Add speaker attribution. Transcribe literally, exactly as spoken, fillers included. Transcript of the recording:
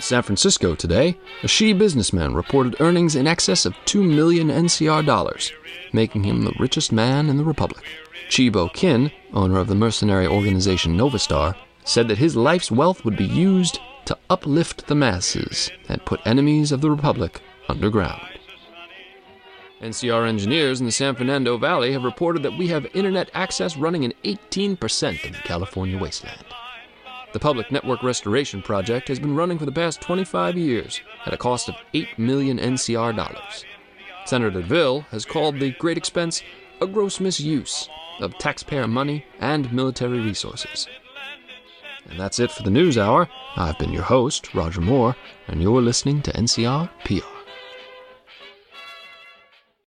Speaker 1: San Francisco today, a Xi businessman reported earnings in excess of two million N C R dollars, making him the richest man in the republic. Chibo Kin, owner of the mercenary organization Novastar, said that his life's wealth would be used to uplift the masses and put enemies of the republic underground. N C R engineers in the San Fernando Valley have reported that we have internet access running in eighteen percent of the California wasteland. The Public Network Restoration Project has been running for the past twenty-five years at a cost of eight million N C R dollars. Senator DeVille has called the great expense a gross misuse of taxpayer money and military resources. And that's it for the News Hour. I've been your host, Roger Moore, and you're listening to N C R P R.